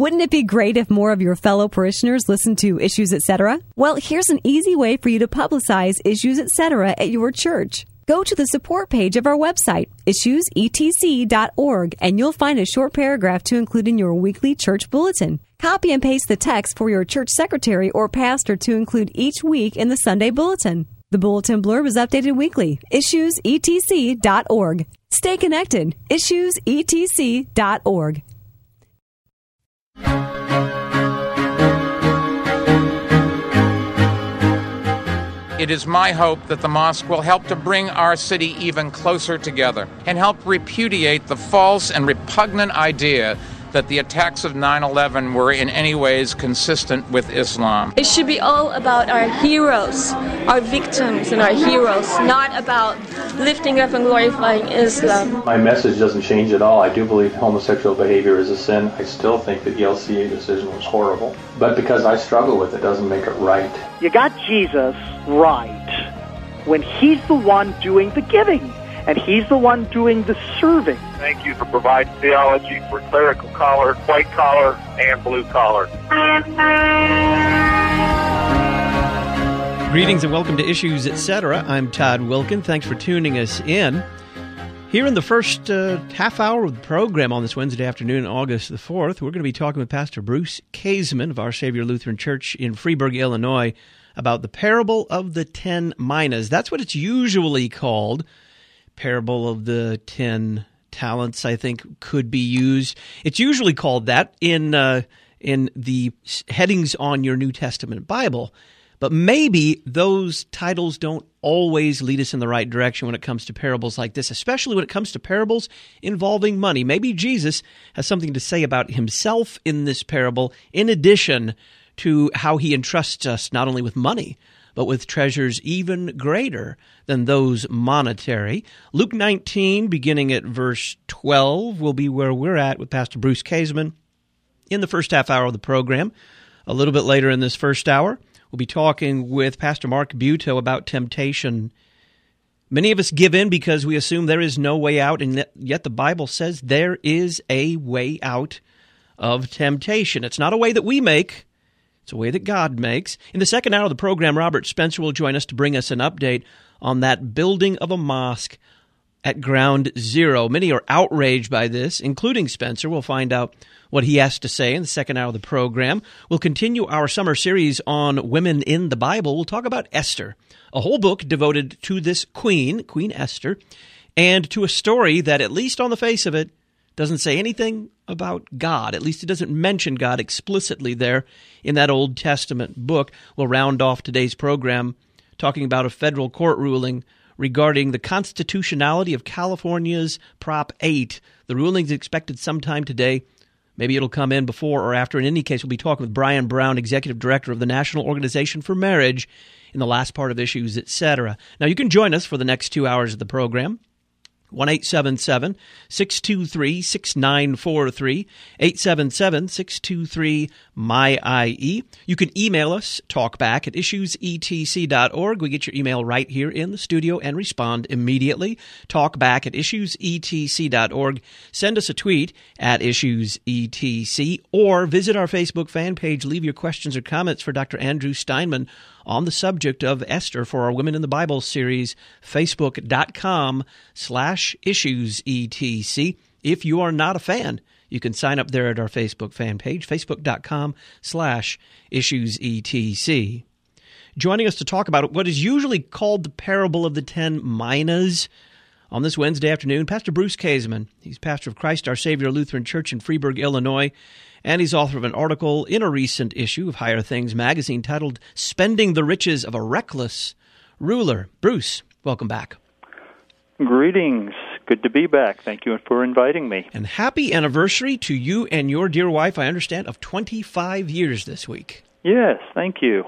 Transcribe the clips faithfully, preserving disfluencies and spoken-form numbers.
Wouldn't it be great if more of your fellow parishioners listened to Issues Etc.? Well, here's an easy way for you to publicize Issues Etc. at your church. Go to the support page of our website, issues e t c dot org, and you'll find a short paragraph to include in your weekly church bulletin. Copy and paste the text for your church secretary or pastor to include each week in the Sunday bulletin. The bulletin blurb is updated weekly. issues e t c dot org. Stay connected. issues e t c dot org. It is my hope that the mosque will help to bring our city even closer together and help repudiate the false and repugnant idea that the attacks of nine eleven were in any ways consistent with Islam. It should be all about our heroes, our victims and our heroes, not about lifting up and glorifying Islam. My message doesn't change at all. I do believe homosexual behavior is a sin. I still think that the L C A decision was horrible. But because I struggle with it doesn't make it right. You got Jesus right when he's the one doing the giving. And he's the one doing the serving. Thank you for providing theology for clerical collar, white collar, and blue collar. Greetings and welcome to Issues Etc. I'm Todd Wilkin. Thanks for tuning us in. Here in the first uh, half hour of the program on this Wednesday afternoon, August the fourth, we're going to be talking with Pastor Bruce Kaseman of Our Savior Lutheran Church in Freeburg, Illinois, about the parable of the ten minas. That's what it's usually called. Parable of the ten talents, I think, could be used. It's usually called that in uh, in the headings on your New Testament Bible. But maybe those titles don't always lead us in the right direction when it comes to parables like this, especially when it comes to parables involving money. Maybe Jesus has something to say about himself in this parable, in addition to how he entrusts us not only with money, but with treasures even greater than those monetary. Luke nineteen, beginning at verse twelve, will be where we're at with Pastor Bruce Kaseman in the first half hour of the program. A little bit later in this first hour, we'll be talking with Pastor Mark Buto about temptation. Many of us give in because we assume there is no way out, and yet the Bible says there is a way out of temptation. It's not a way that we make. It's a way that God makes. In the second hour of the program, Robert Spencer will join us to bring us an update on that building of a mosque at Ground Zero. Many are outraged by this, including Spencer. We'll find out what he has to say in the second hour of the program. We'll continue our summer series on women in the Bible. We'll talk about Esther, a whole book devoted to this queen, Queen Esther, and to a story that, at least on the face of it, doesn't say anything about God. At least it doesn't mention God explicitly there in that Old Testament book. We'll round off today's program talking about a federal court ruling regarding the constitutionality of California's Prop eight. The ruling is expected sometime today. Maybe it'll come in before or after. In any case, we'll be talking with Brian Brown, Executive Director of the National Organization for Marriage, in the last part of Issues, et cetera. Now, you can join us for the next two hours of the program. one eight seven seven, six two three, six nine four three, eight seven seven, six two three, M Y I E. You can email us, talkback at issues e t c dot org. We get your email right here in the studio and respond immediately. Talkback at issues e t c dot org. Send us a tweet at issues e t c or visit our Facebook fan page. Leave your questions or comments for Doctor Andrew Steinman on the subject of Esther for our Women in the Bible series, facebook.com slash issues etc. If you are not a fan, you can sign up there at our Facebook fan page, facebook.com slash issues etc. Joining us to talk about what is usually called the parable of the ten minas on this Wednesday afternoon, Pastor Bruce Kaseman. He's pastor of Christ Our Savior Lutheran Church in Freeburg, Illinois, and he's author of an article in a recent issue of Higher Things magazine titled Spending the Riches of a Reckless Ruler. Bruce, welcome back. Greetings. Good to be back. Thank you for inviting me. And happy anniversary to you and your dear wife, I understand, of twenty-five years this week. Yes, thank you.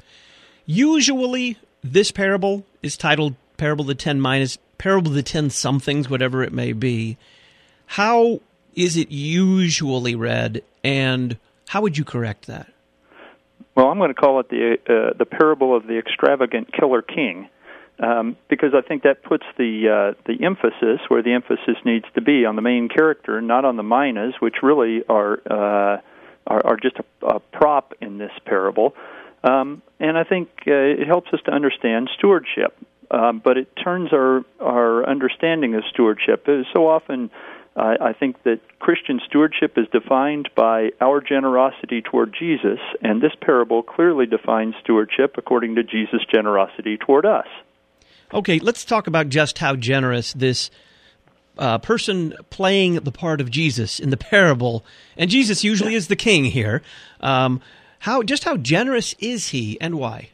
Usually, this parable is titled Parable of the Ten Minas, Parable of the Ten Somethings, whatever it may be. How is it usually read, and how would you correct that? Well, I'm going to call it the uh, the parable of the extravagant killer king, um, because I think that puts the uh, the emphasis where the emphasis needs to be, on the main character, not on the minas, which really are uh, are just a, a prop in this parable. Um, and I think uh, it helps us to understand stewardship. Um, but it turns our, our understanding of stewardship. So often, uh, I think that Christian stewardship is defined by our generosity toward Jesus, and this parable clearly defines stewardship according to Jesus' generosity toward us. Okay, let's talk about just how generous this uh, person playing the part of Jesus in the parable, and Jesus usually is the king here. Um, how just how generous is he, and why?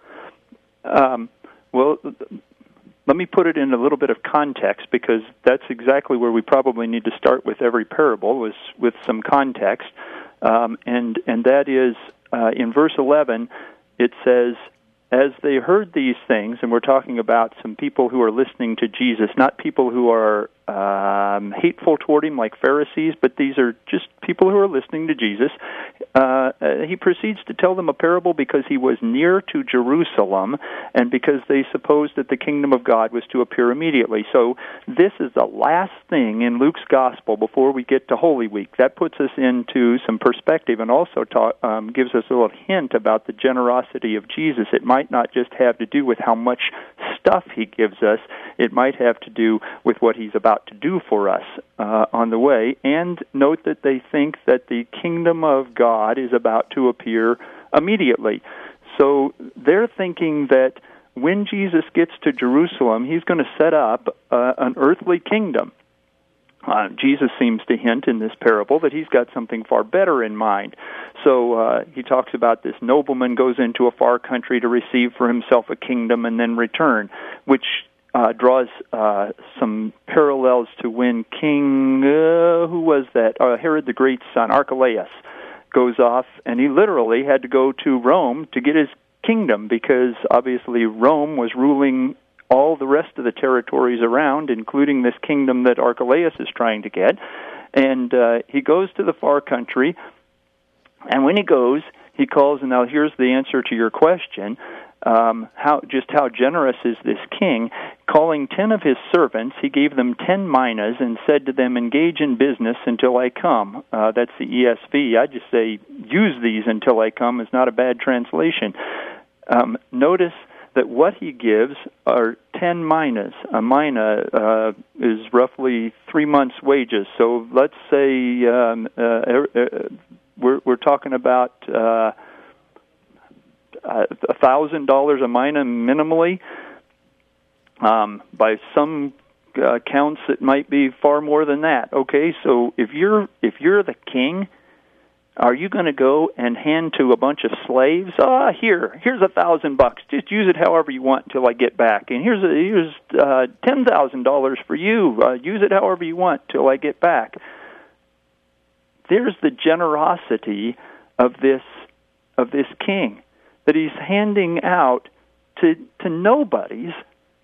Um. Well, let me put it in a little bit of context, because that's exactly where we probably need to start with every parable, is with some context. Um, and, and that is, uh, in verse eleven, it says, as they heard these things, and we're talking about some people who are listening to Jesus, not people who are um, hateful toward him like Pharisees, but these are just people who are listening to Jesus. Uh, uh, he proceeds to tell them a parable because he was near to Jerusalem and because they supposed that the kingdom of God was to appear immediately. So this is the last thing in Luke's gospel before we get to Holy Week. That puts us into some perspective and also ta- um, gives us a little hint about the generosity of Jesus. It might not just have to do with how much stuff he gives us. It might have to do with what he's about to do for us uh, on the way. And note that they think that the kingdom of God is about to appear immediately. So they're thinking that when Jesus gets to Jerusalem, he's going to set up uh, an earthly kingdom. Uh, Jesus seems to hint in this parable that he's got something far better in mind. So uh, he talks about this nobleman goes into a far country to receive for himself a kingdom and then return, which uh, draws uh, some parallels to when King, uh, who was that? Uh, Herod the Great's son, Archelaus, goes off, and he literally had to go to Rome to get his kingdom, because obviously Rome was ruling all the rest of the territories around, including this kingdom that Archelaus is trying to get. And uh, he goes to the far country, and when he goes, he calls, and now here's the answer to your question, um, how just how generous is this king? Calling ten of his servants, he gave them ten minas and said to them, engage in business until I come. Uh, that's the E S V. I just say, use these until I come is not a bad translation. Um, notice that what he gives are ten minas. A mina uh, is roughly three months' wages. So let's say um, uh, uh, we're, we're talking about uh, one thousand dollars a mina minimally. Um, by some uh, counts, it might be far more than that. Okay, so if you're if you're the king, are you going to go and hand to a bunch of slaves? Ah, here, here's a thousand bucks. Just use it however you want until I get back. And here's a, here's uh, ten thousand dollars for you. Uh, use it however you want till I get back. There's the generosity of this of this king, that he's handing out to to nobodies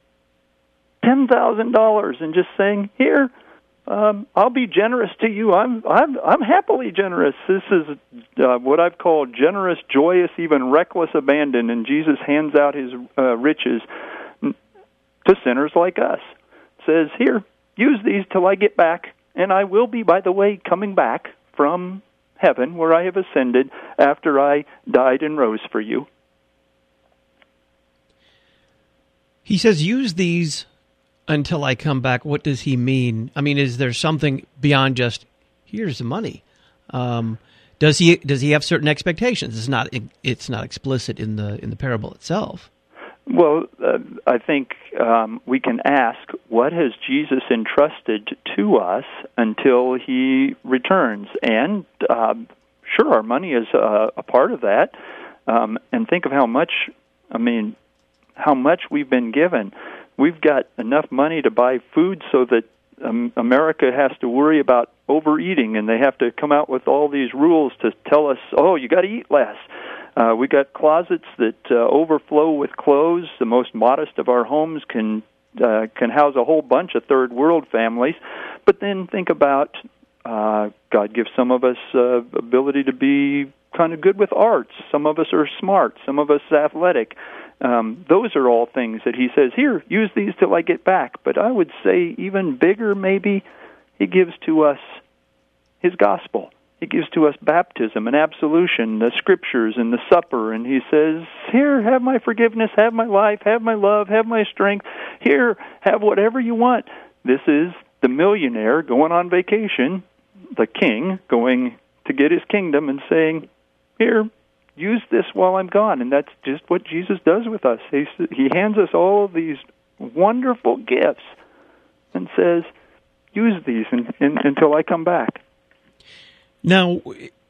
ten thousand dollars and just saying, here. Um, I'll be generous to you. I'm I'm I'm happily generous. This is uh, what I've called generous, joyous, even reckless abandon. And Jesus hands out his uh, riches to sinners like us. Says, here, use these till I get back, and I will be, by the way, coming back from heaven where I have ascended after I died and rose for you. He says, use these until I come back. What does he mean? I mean, is there something beyond just, here's the money? Um, does he does he have certain expectations? It's not it's not explicit in the in the parable itself. Well, uh, I think um, we can ask, what has Jesus entrusted to us until he returns? And uh, sure, our money is a, a part of that. Um, and think of how much, I mean, how much we've been given. We've got enough money to buy food so that um, America has to worry about overeating, and they have to come out with all these rules to tell us, oh, you got to eat less. Uh, we got closets that uh, overflow with clothes. The most modest of our homes can uh, can house a whole bunch of third world families. But then think about uh, God gives some of us uh, ability to be kind of good with arts. Some of us are smart. Some of us athletic. Um, those are all things that he says, here, use these till I get back. But I would say even bigger, maybe, he gives to us his gospel, He gives to us baptism and absolution, the Scriptures and the supper, and he says, here, have my forgiveness, have my life, have my love, have my strength. Here, have whatever you want. This is the millionaire going on vacation, the king going to get his kingdom and saying, here, use this while I'm gone. And that's just what Jesus does with us. He, he hands us all of these wonderful gifts and says, use these in, in, until I come back. Now,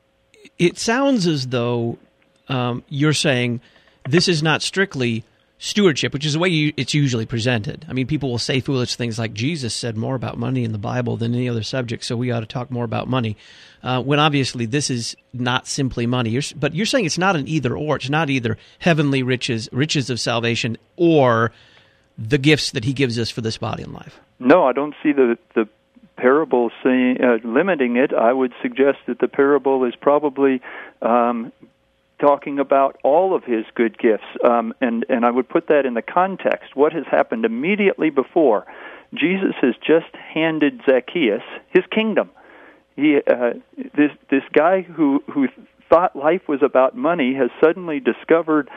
it sounds as though um, you're saying this is not strictly stewardship, which is the way you, it's usually presented. I mean, people will say foolish things like Jesus said more about money in the Bible than any other subject, so we ought to talk more about money, uh, when obviously this is not simply money. You're, but you're saying it's not an either-or. It's not either heavenly riches, riches of salvation, or the gifts that he gives us for this body and life. No, I don't see the the parable saying, uh, limiting it. I would suggest that the parable is probably um, talking about all of his good gifts, um, and, and I would put that in the context. What has happened immediately before? Jesus has just handed Zacchaeus his kingdom. He, uh, this this guy who, who thought life was about money has suddenly discovered,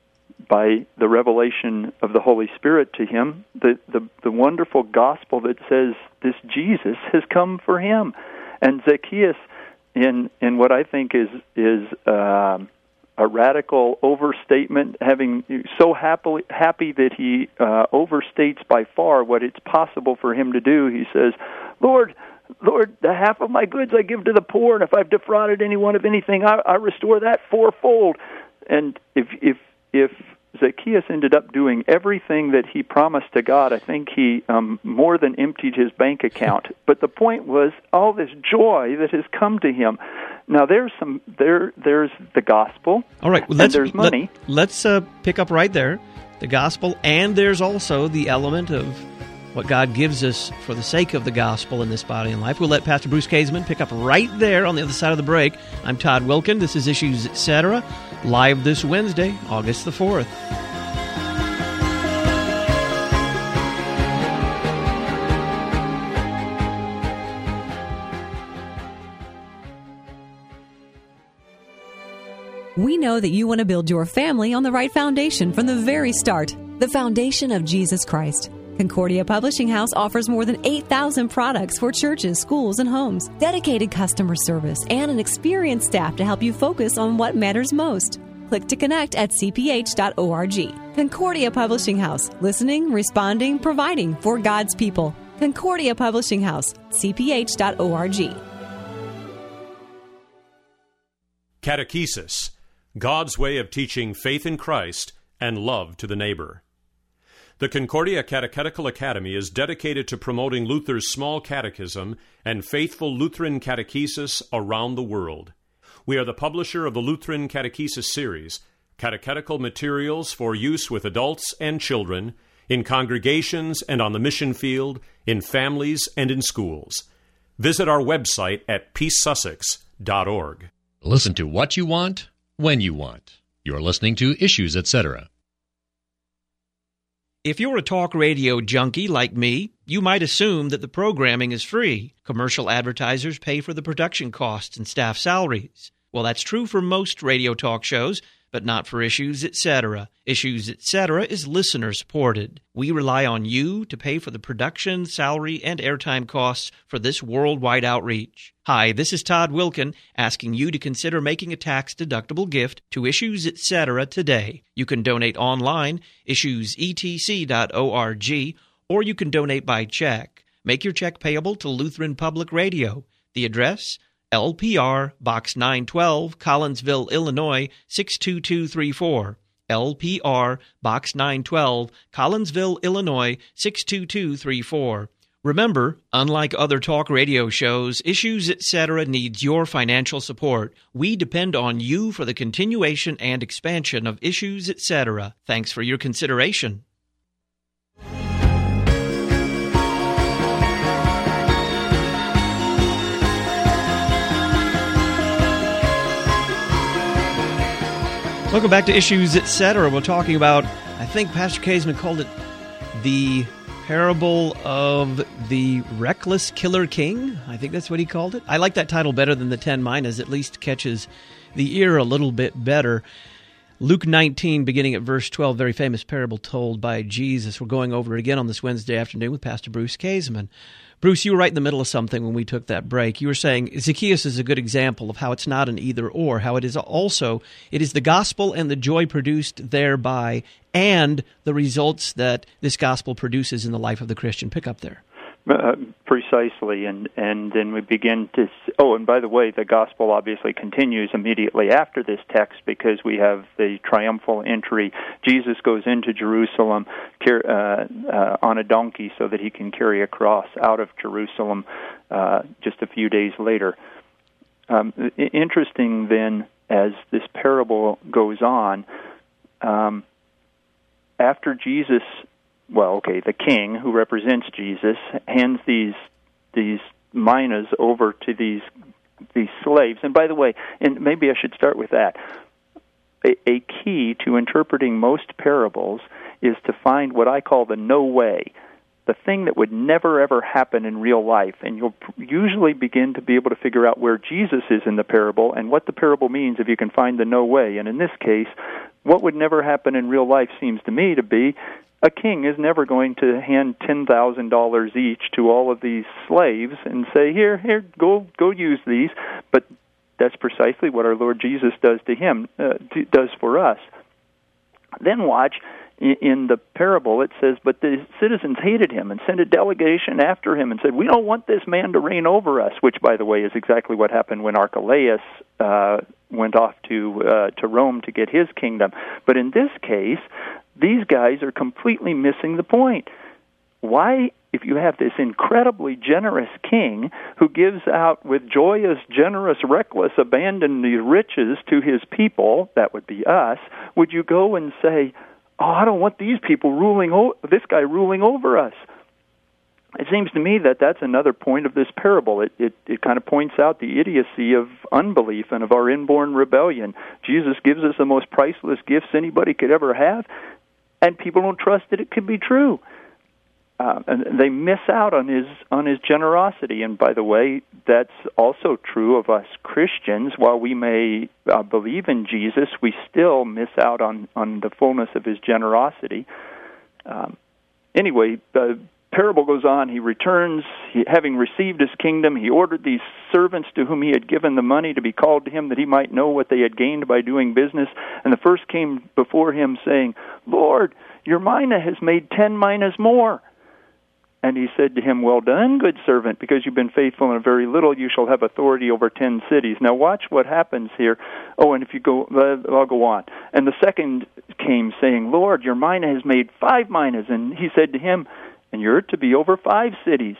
by the revelation of the Holy Spirit to him, the, the, the wonderful gospel that says this Jesus has come for him. And Zacchaeus, in in what I think is is uh, a radical overstatement, having so happily happy that he uh, overstates by far what it's possible for him to do, he says, Lord, Lord, the half of my goods I give to the poor, and if I've defrauded anyone of anything, I, I restore that fourfold. And if if if Zacchaeus ended up doing everything that he promised to God, I think he um, more than emptied his bank account. But the point was all this joy that has come to him. Now there's some there there's the gospel. All right, well, and let's, there's money. Let, let's uh, pick up right there, the gospel, and there's also the element of what God gives us for the sake of the gospel in this body and life. We'll let Pastor Bruce Kaseman pick up right there on the other side of the break. I'm Todd Wilkin. This is Issues, et cetera, live this Wednesday, August the fourth. We know that you want to build your family on the right foundation from the very start, the foundation of Jesus Christ. Concordia Publishing House offers more than eight thousand products for churches, schools, and homes, dedicated customer service, and an experienced staff to help you focus on what matters most. Click to connect at c p h dot org. Concordia Publishing House, listening, responding, providing for God's people. Concordia Publishing House, c p h dot org. Catechesis, God's way of teaching faith in Christ and love to the neighbor. The Concordia Catechetical Academy is dedicated to promoting Luther's small catechism and faithful Lutheran catechesis around the world. We are the publisher of the Lutheran Catechesis series, catechetical materials for use with adults and children, in congregations and on the mission field, in families and in schools. Visit our website at peace sussex dot org. Listen to what you want, when you want. You're listening to Issues, et cetera. If you're a talk radio junkie like me, you might assume that the programming is free. Commercial advertisers pay for the production costs and staff salaries. Well, that's true for most radio talk shows, but not for Issues, et cetera. Issues, et cetera is listener-supported. We rely on you to pay for the production, salary, and airtime costs for this worldwide outreach. Hi, this is Todd Wilkin, asking you to consider making a tax-deductible gift to Issues, et cetera today. You can donate online, issues e t c dot org, or you can donate by check. Make your check payable to Lutheran Public Radio. The address? L P R, Box nine twelve, Collinsville, Illinois, six two two three four. L P R, Box nine twelve, Collinsville, Illinois, six two two three four. Remember, unlike other talk radio shows, Issues, et cetera needs your financial support. We depend on you for the continuation and expansion of Issues, et cetera. Thanks for your consideration. Welcome back to Issues, et cetera. We're talking about, I think Pastor Kaseman called it the parable of the reckless killer king. I think that's what he called it. I like that title better than the ten minas. At least catches the ear a little bit better. Luke nineteen, beginning at verse twelve, very famous parable told by Jesus. We're going over it again on this Wednesday afternoon with Pastor Bruce Kaseman. Bruce, you were right in the middle of something when we took that break. You were saying Zacchaeus is a good example of how it's not an either-or, how it is also, it is the gospel and the joy produced thereby and the results that this gospel produces in the life of the Christian. Pick up there. Uh, precisely, and and then we begin to. Oh, and by the way, the gospel obviously continues immediately after this text because we have the triumphal entry. Jesus goes into Jerusalem uh, uh, on a donkey so that he can carry a cross out of Jerusalem uh, just a few days later. Um, interesting then, as this parable goes on, um, after Jesus. Well, okay, the king who represents Jesus hands these these minas over to these these slaves. And by the way, and maybe I should start with that. A, a key to interpreting most parables is to find what I call the no way, the thing that would never ever happen in real life. And you'll usually begin to be able to figure out where Jesus is in the parable and what the parable means if you can find the no way. And in this case, what would never happen in real life seems to me to be a king is never going to hand ten thousand dollars each to all of these slaves and say, here, here, go go use these. But that's precisely what our Lord Jesus does to him, uh, to, does for us. Then watch, in, in the parable it says, but the citizens hated him and sent a delegation after him and said, we don't want this man to reign over us, which, by the way, is exactly what happened when Archelaus uh, went off to uh, to Rome to get his kingdom. But in this case, these guys are completely missing the point. Why, if you have this incredibly generous king who gives out with joyous, generous, reckless abandon these riches to his people, that would be us, would you go and say, oh, I don't want these people ruling, o- this guy ruling over us? It seems to me that that's another point of this parable. It, it it kind of points out the idiocy of unbelief and of our inborn rebellion. Jesus gives us the most priceless gifts anybody could ever have, and people don't trust that it could be true. Uh, and they miss out on his on his generosity. And by the way, that's also true of us Christians. While we may uh, believe in Jesus, we still miss out on, on the fullness of his generosity. Um, anyway, the parable goes on. He returns, he, having received his kingdom, he ordered these servants to whom he had given the money to be called to him that he might know what they had gained by doing business. And the first came before him, saying, Lord, your mina has made ten minas more. And he said to him, well done, good servant, because you've been faithful in a very little, you shall have authority over ten cities. Now watch what happens here. Oh, and if you go, I'll go on. And the second came, saying, Lord, your mina has made five minas. And he said to him, and you're to be over five cities.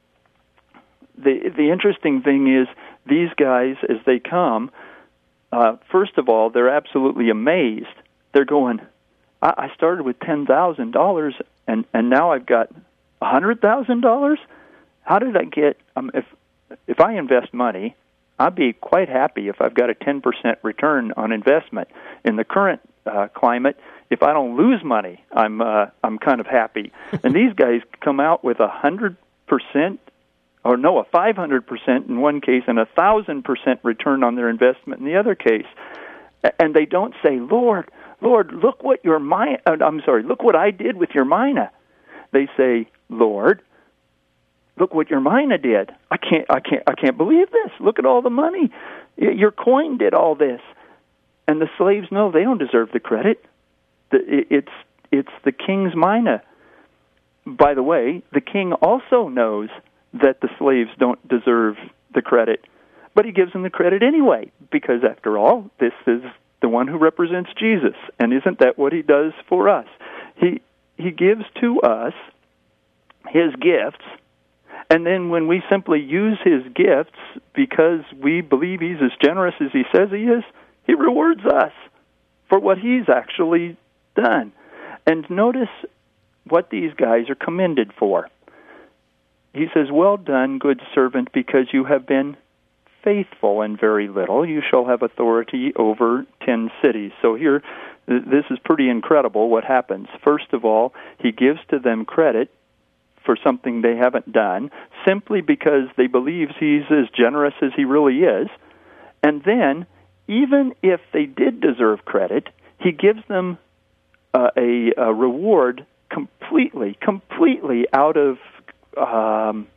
The the interesting thing is, these guys, as they come, uh, first of all, they're absolutely amazed. They're going, I, I started with ten thousand dollars, and, and now I've got one hundred thousand dollars? How did I get, um, if if I invest money, I'd be quite happy if I've got a ten percent return on investment. In the current uh, climate, if I don't lose money, I'm uh, I'm kind of happy. And these guys come out with a one hundred percent, or no, a five hundred percent in one case and a one thousand percent return on their investment in the other case. And they don't say, Lord, Lord, look what your mina, I'm sorry, look what I did with your mina. They say, Lord, look what your mina did. I can't, I can't, I can't believe this. Look at all the money. Your coin did all this. And the slaves know they don't deserve the credit. It's it's the king's mina. By the way, the king also knows that the slaves don't deserve the credit, but he gives them the credit anyway, because after all, this is the one who represents Jesus, and isn't that what he does for us? He he gives to us his gifts, and then when we simply use his gifts because we believe he's as generous as he says he is, he rewards us for what he's actually done. And notice what these guys are commended for. He says, well done, good servant, because you have been faithful in very little. You shall have authority over ten cities. So here, this is pretty incredible what happens. First of all, he gives to them credit for something they haven't done, simply because they believe he's as generous as he really is. And then, even if they did deserve credit, he gives them uh, a, a reward completely, completely out of, um,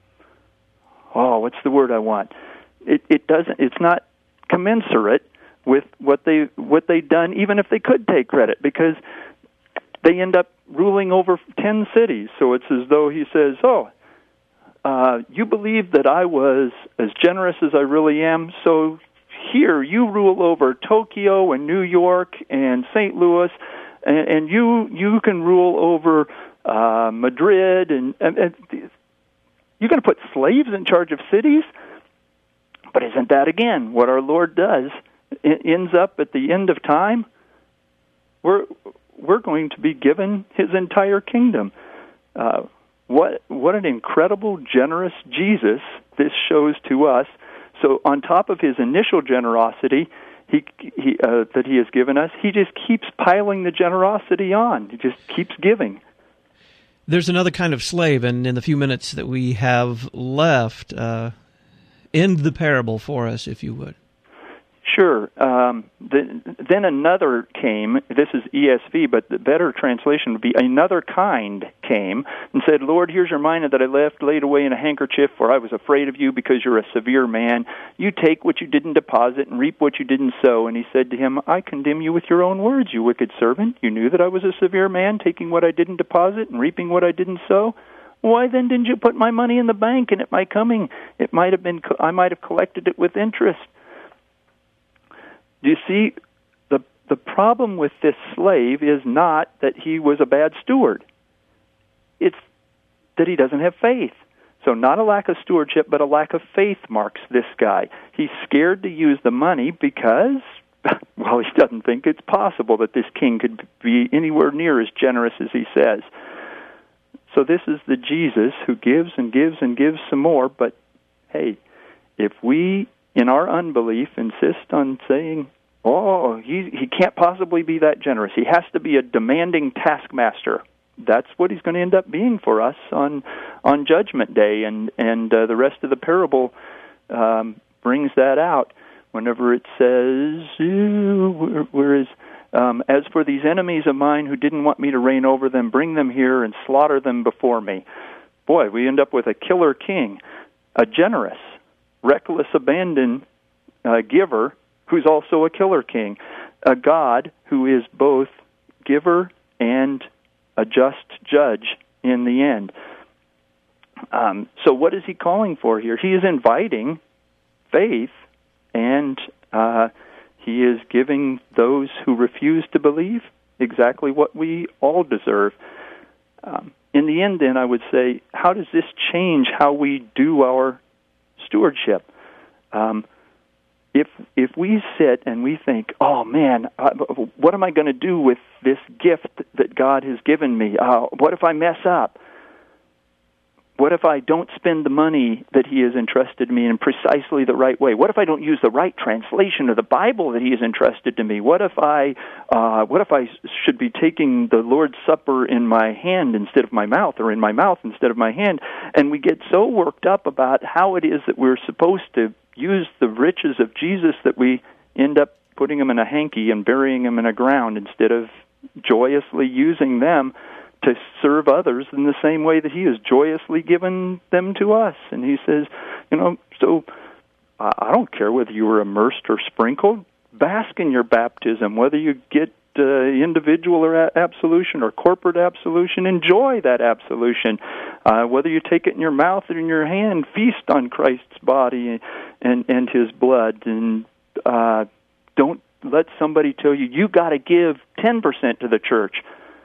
oh, what's the word I want? It, it doesn't. It's not commensurate with what they what they'd done, even if they could take credit, because they end up ruling over ten cities. So it's as though he says, "Oh, uh, you believe that I was as generous as I really am, so here you rule over Tokyo and New York and Saint Louis, and, and you you can rule over uh, Madrid, and, and, and you're going to put slaves in charge of cities." But isn't that, again, what our Lord does? It ends up at the end of time, we're, we're going to be given his entire kingdom. Uh, what what an incredible, generous Jesus this shows to us. So on top of his initial generosity he, he, uh, that he has given us, he just keeps piling the generosity on. He just keeps giving. There's another kind of slave, and in the few minutes that we have left, uh, end the parable for us, if you would. Sure. Um, the, then another came, this is E S V, but the better translation would be, another kind came and said, Lord, here's your mina that I left laid away in a handkerchief, for I was afraid of you because you're a severe man. You take what you didn't deposit and reap what you didn't sow. And he said to him, I condemn you with your own words, you wicked servant. You knew that I was a severe man, taking what I didn't deposit and reaping what I didn't sow. Why then didn't you put my money in the bank, and at my coming it might have been I might have collected it with interest? Do you see, the the problem with this slave is not that he was a bad steward. It's that he doesn't have faith. So not a lack of stewardship, but a lack of faith marks this guy. He's scared to use the money because, well, he doesn't think it's possible that this king could be anywhere near as generous as he says. So this is the Jesus who gives and gives and gives some more, but hey, if we, in our unbelief, insist on saying, oh, he, he can't possibly be that generous, he has to be a demanding taskmaster, that's what he's going to end up being for us on on Judgment Day, and, and uh, the rest of the parable um, brings that out whenever it says, where, where is... Um, as for these enemies of mine who didn't want me to reign over them, bring them here and slaughter them before me. Boy, we end up with a killer king, a generous, reckless, abandoned uh, giver who's also a killer king, a God who is both giver and a just judge in the end. Um, so what is he calling for here? He is inviting faith, and uh he is giving those who refuse to believe exactly what we all deserve. Um, in the end, then, I would say, how does this change how we do our stewardship? Um, if if we sit and we think, oh, man, uh, what am I going to do with this gift that God has given me? Uh, what if I mess up? What if I don't spend the money that he has entrusted me in precisely the right way? What if I don't use the right translation of the Bible that he has entrusted to me? What if I uh, what if I should be taking the Lord's Supper in my hand instead of my mouth, or in my mouth instead of my hand? And we get so worked up about how it is that we're supposed to use the riches of Jesus that we end up putting them in a hanky and burying them in a ground instead of joyously using them to serve others in the same way that he has joyously given them to us. And he says, you know, so uh, I don't care whether you were immersed or sprinkled. Bask in your baptism, whether you get uh, individual or a- absolution or corporate absolution. Enjoy that absolution. Uh, whether you take it in your mouth or in your hand, feast on Christ's body and, and his blood. And uh, don't let somebody tell you, you got to give ten percent to the church.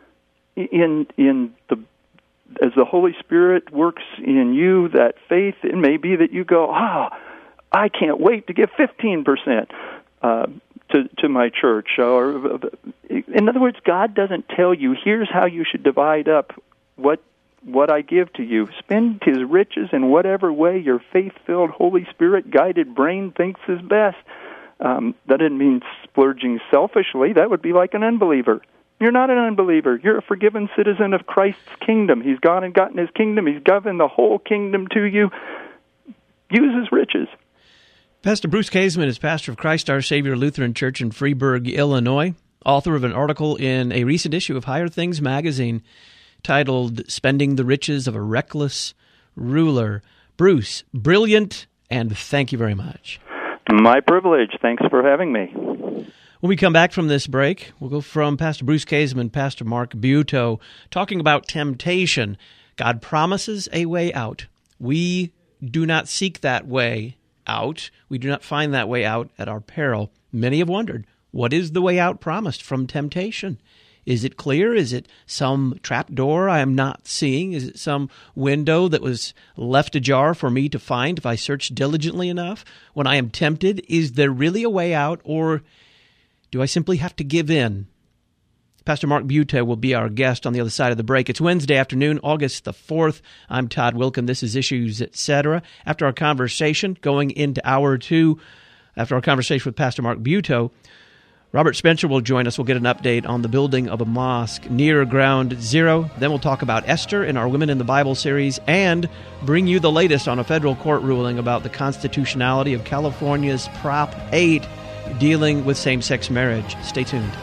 In in the as the Holy Spirit works in you, that faith, it may be that you go, ah, oh, I can't wait to give fifteen percent uh, to to my church. Or, in other words, God doesn't tell you, here's how you should divide up what what I give to you. Spend his riches in whatever way your faith-filled, Holy Spirit-guided brain thinks is best. Um, that doesn't mean splurging selfishly. That would be like an unbeliever. You're not an unbeliever. You're a forgiven citizen of Christ's kingdom. He's gone and gotten his kingdom. He's given the whole kingdom to you. Use his riches. Pastor Bruce Kaseman is pastor of Christ Our Savior Lutheran Church in Freeburg, Illinois, author of an article in a recent issue of Higher Things magazine titled Spending the Riches of a Reckless Ruler. Bruce, brilliant, and thank you very much. My privilege. Thanks for having me. When we come back from this break, we'll go from Pastor Bruce Kaseman, Pastor Mark Buetow, talking about temptation. God promises a way out. We do not seek that way out. We do not find that way out at our peril. Many have wondered, what is the way out promised from temptation? Is it clear? Is it some trap door I am not seeing? Is it some window that was left ajar for me to find if I search diligently enough? When I am tempted, is there really a way out, or do I simply have to give in? Pastor Mark Buetow will be our guest on the other side of the break. It's Wednesday afternoon, August the fourth. I'm Todd Wilkin. This is Issues, et cetera. After our conversation, going into hour two, after our conversation with Pastor Mark Buetow, Robert Spencer will join us. We'll get an update on the building of a mosque near Ground Zero. Then we'll talk about Esther in our Women in the Bible series and bring you the latest on a federal court ruling about the constitutionality of California's Prop eight dealing with same-sex marriage. Stay tuned.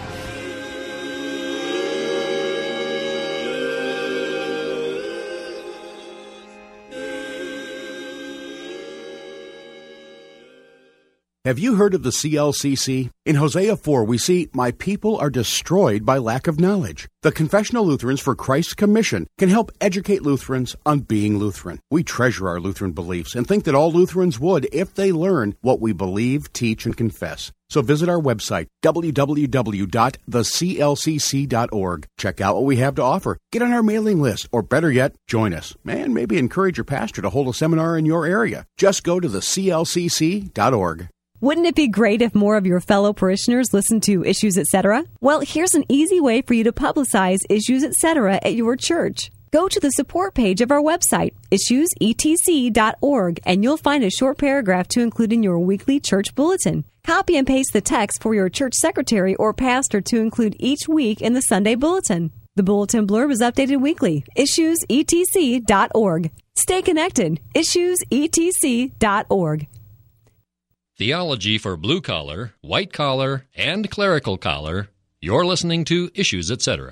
Have you heard of the C L C C? In Hosea four, we see, "My people are destroyed by lack of knowledge." The Confessional Lutherans for Christ's Commission can help educate Lutherans on being Lutheran. We treasure our Lutheran beliefs and think that all Lutherans would if they learn what we believe, teach, and confess. So visit our website, w w w dot the c l c c dot org. Check out what we have to offer. Get on our mailing list, or better yet, join us. And maybe encourage your pastor to hold a seminar in your area. Just go to the c l c c dot org. Wouldn't it be great if more of your fellow parishioners listened to Issues, et cetera? Well, here's an easy way for you to publicize Issues, et cetera at your church. Go to the support page of our website, issues e t c dot org, and you'll find a short paragraph to include in your weekly church bulletin. Copy and paste the text for your church secretary or pastor to include each week in the Sunday bulletin. The bulletin blurb is updated weekly. issues e t c dot org. Stay connected. issues e t c dot org. Theology for blue collar, white collar, and clerical collar. You're listening to Issues, et cetera.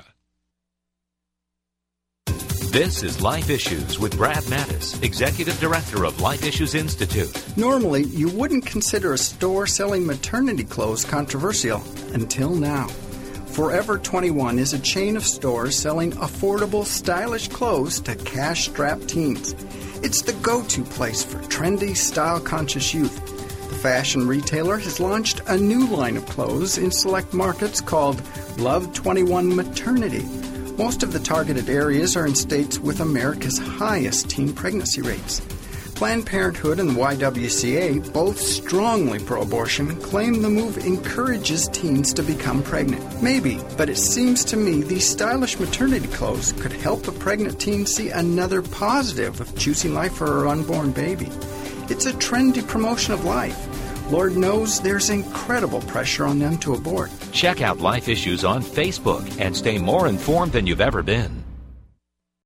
This is Life Issues with Brad Mattis, Executive Director of Life Issues Institute. Normally, you wouldn't consider a store selling maternity clothes controversial until now. Forever twenty-one is a chain of stores selling affordable, stylish clothes to cash-strapped teens. It's the go-to place for trendy, style-conscious youth. The fashion retailer has launched a new line of clothes in select markets called Love twenty-one Maternity. Most of the targeted areas are in states with America's highest teen pregnancy rates. Planned Parenthood and the Y W C A, both strongly pro-abortion, claim the move encourages teens to become pregnant. Maybe, but it seems to me these stylish maternity clothes could help a pregnant teen see another positive of choosing life for her unborn baby. It's a trendy promotion of life. Lord knows there's incredible pressure on them to abort. Check out Life Issues on Facebook and stay more informed than you've ever been.